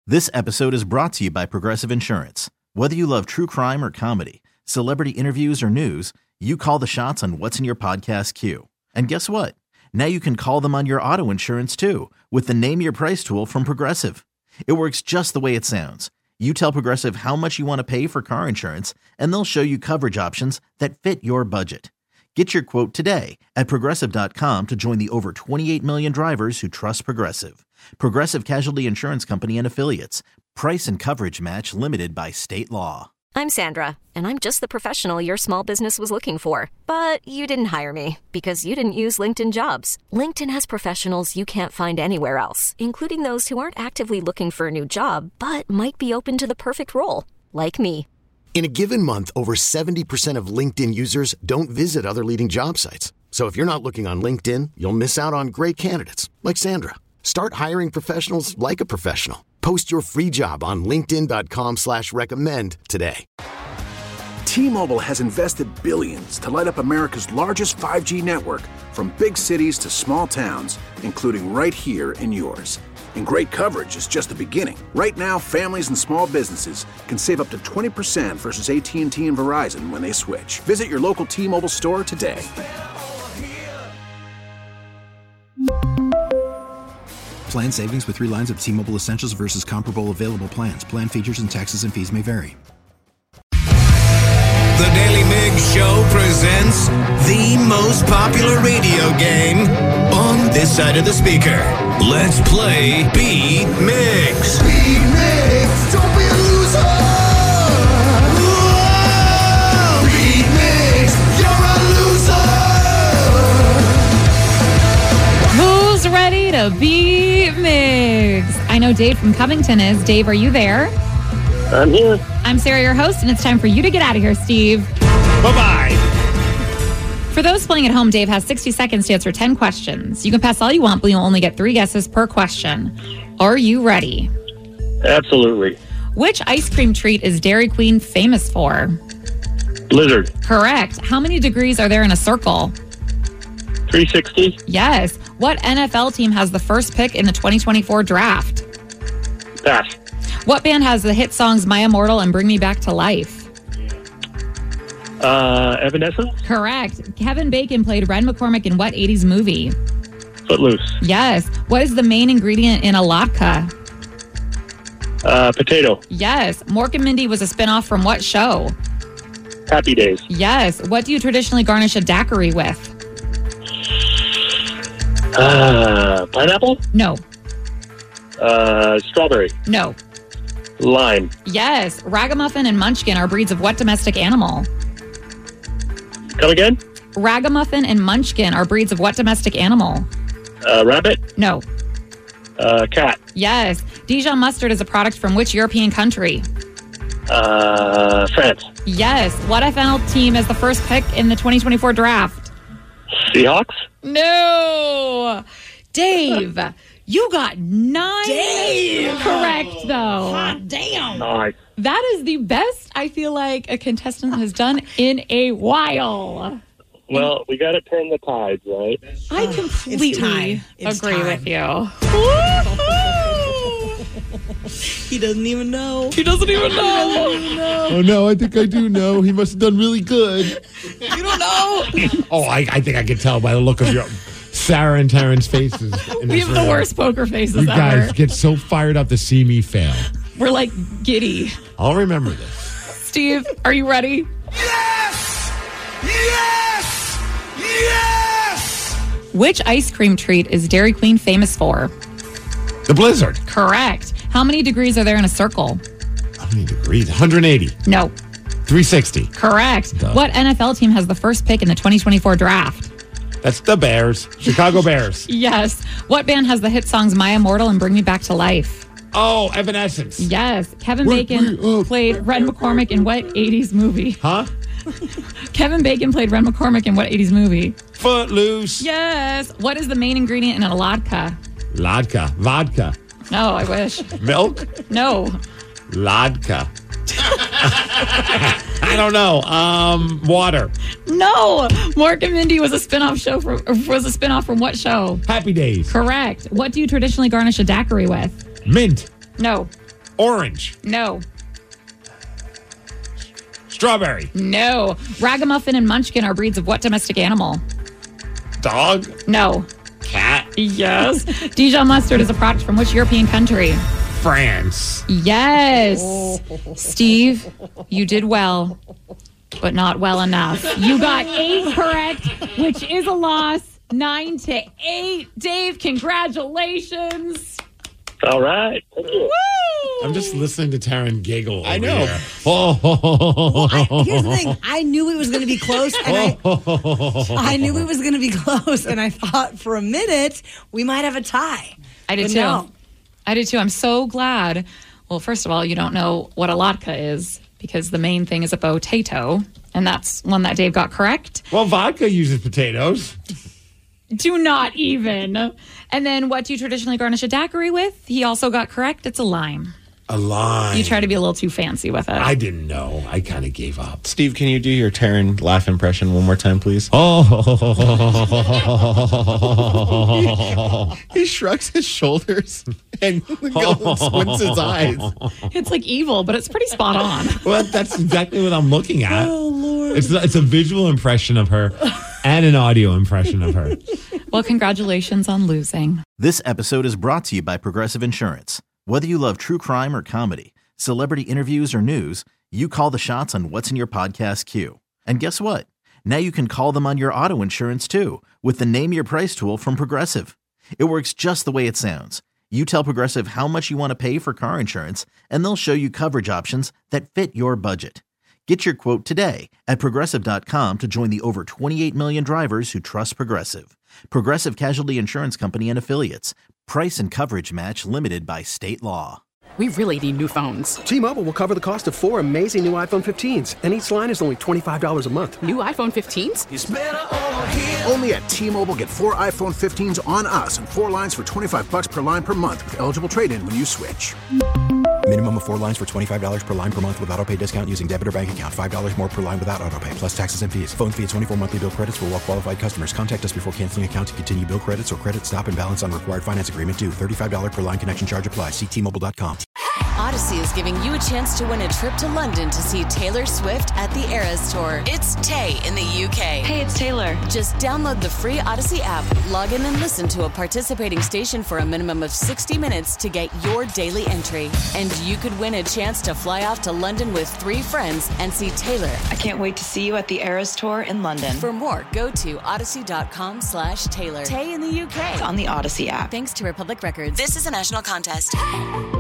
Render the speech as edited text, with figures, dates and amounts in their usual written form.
This episode is brought to you by Progressive Insurance. Whether you love true crime or comedy, celebrity interviews or news, you call the shots on what's in your podcast queue. And guess what? Now you can call them on your auto insurance too with the Name Your Price tool from Progressive. It works just the way it sounds. You tell Progressive how much you want to pay for car insurance, and they'll show you coverage options that fit your budget. Get your quote today at Progressive.com to join the over 28 million drivers who trust Progressive. Progressive Casualty Insurance Company and Affiliates. Price and coverage match limited by state law. I'm Sandra, and I'm just the professional your small business was looking for. But you didn't hire me because you didn't use LinkedIn Jobs. LinkedIn has professionals you can't find anywhere else, including those who aren't actively looking for a new job, but might be open to the perfect role, like me. In a given month, over 70% of LinkedIn users don't visit other leading job sites. So if you're not looking on LinkedIn, you'll miss out on great candidates like Sandra. Start hiring professionals like a professional. Post your free job on linkedin.com/recommend today. T-Mobile has invested billions to light up America's largest 5G network, from big cities to small towns, including right here in yours. And great coverage is just the beginning. Right now, families and small businesses can save up to 20% versus AT&T and Verizon when they switch. Visit your local T-Mobile store today. Plan savings with 3 lines of T-Mobile Essentials versus comparable available plans. Plan features and taxes and fees may vary. The Daily Migs Show presents the most popular radio game on this side of the speaker. Let's play Beat Migs. Beat Migs, don't be a loser. Whoa! Beat Migs, you're a loser. Who's ready to beat Migs? I know Dave from Covington is. Dave, are you there? I'm here. I'm Sarah, your host, and it's time for you to get out of here, Steve. Bye-bye. For those playing at home, Dave has 60 seconds to answer 10 questions. You can pass all you want, but you'll only get 3 guesses per question. Are you ready? Absolutely. Which ice cream treat is Dairy Queen famous for? Blizzard. Correct. How many degrees are there in a circle? 360. Yes. What NFL team has the first pick in the 2024 draft? Pass. What band has the hit songs My Immortal and Bring Me Back to Life? Evanescence. Correct. Kevin Bacon played Ren McCormick in what 80s movie? Footloose. Yes. What is the main ingredient in a latke? Potato. Yes. Mork and Mindy was a spinoff from what show? Happy Days. Yes. What do you traditionally garnish a daiquiri with? Pineapple? No. Strawberry. No. Lime. Yes. Ragamuffin and Munchkin are breeds of what domestic animal? Come again? Ragamuffin and Munchkin are breeds of what domestic animal? Rabbit. No. Cat. Yes. Dijon mustard is a product from which European country? France. Yes. What NFL team is the first pick in the 2024 draft? Seahawks. No. Dave, you got 9 correct, though. Hot damn. Nice. That is the best I feel like a contestant has done in a while. Well, we got to turn the tides, right? I completely agree with you. He doesn't even know. He doesn't even know. Oh, no, I think I do know. He must have done really good. You don't know. Oh, I think I can tell by the look of your Sarah and Taryn's faces. We have the worst poker faces You guys ever. get so fired up to see me fail. We're like giddy. I'll remember this. Steve, are you ready? Yes! Yes! Yes! Which ice cream treat is Dairy Queen famous for? The Blizzard. Correct. How many degrees are there in a circle? How many degrees? 180. No. 360. Correct. Duh. What NFL team has the first pick in the 2024 draft? That's the Bears. Chicago Bears. Yes. What band has the hit songs My Immortal and Bring Me Back to Life? Oh, Evanescence. Yes. Kevin Bacon played Red McCormick in what 80s movie? Huh? Kevin Bacon played Red McCormick in what 80s movie? Footloose. Yes. What is the main ingredient in a latke? Vodka. No, I wish. Milk? No. Vodka. I don't know. Water. No. Mork and Mindy was a spinoff from what show? Happy Days. Correct. What do you traditionally garnish a daiquiri with? Mint. No. Orange. No. Strawberry. No. Ragamuffin and Munchkin are breeds of what domestic animal? Dog. No. Cat. Yes. Dijon mustard is a product from which European country? France. Yes. Steve, you did well, but not well enough. You got 8 correct, which is a loss. 9-8. Dave, congratulations. All right. Thank you. Woo! I'm just listening to Taryn giggle. I know. Here. Well, here's the thing. I knew it was going to be close, and I knew it was going to be close, and I thought for a minute we might have a tie. I did But too. no. I did too. I'm so glad. Well, first of all, you don't know what a latke is because the main thing is a potato, and that's one that Dave got correct. Well, vodka uses potatoes. Do not even. And then what do you traditionally garnish a daiquiri with? He also got correct. It's a lime. A lime. You try to be a little too fancy with it. I didn't know. I kind of gave up. Steve, can you do your Taryn laugh impression one more time, please? He shrugs his shoulders and squints his eyes. It's like evil, but it's pretty spot on. Well, that's exactly what I'm looking at. Oh, Lord. It's a visual impression of her and an audio impression of her. Well, congratulations on losing. This episode is brought to you by Progressive Insurance. Whether you love true crime or comedy, celebrity interviews or news, you call the shots on what's in your podcast queue. And guess what? Now you can call them on your auto insurance too with the Name Your Price tool from Progressive. It works just the way it sounds. You tell Progressive how much you want to pay for car insurance, and they'll show you coverage options that fit your budget. Get your quote today at Progressive.com to join the over 28 million drivers who trust Progressive. Progressive Casualty Insurance Company and Affiliates. Price and coverage match limited by state law. We really need new phones. T-Mobile will cover the cost of 4 amazing new iPhone 15s, and each line is only $25 a month. New iPhone 15s? It's better over here. Only at T-Mobile, get 4 iPhone 15s on us and 4 lines for $25 per line per month with eligible trade-in when you switch. Minimum of 4 lines for $25 per line per month with autopay discount using debit or bank account. $5 more per line without autopay, plus taxes and fees. Phone fee at 24 monthly bill credits for well-qualified customers. Contact us before canceling account to continue bill credits or credit stop and balance on required finance agreement due. $35 per line connection charge applies. See T-Mobile.com. Odyssey is giving you a chance to win a trip to London to see Taylor Swift at the Eras Tour. It's Tay in the UK. Hey, it's Taylor. Just download the free Odyssey app, log in and listen to a participating station for a minimum of 60 minutes to get your daily entry. And you could win a chance to fly off to London with 3 friends and see Taylor. I can't wait to see you at the Eras Tour in London. For more, go to odyssey.com/Taylor. Tay in the UK. It's on the Odyssey app. Thanks to Republic Records. This is a national contest.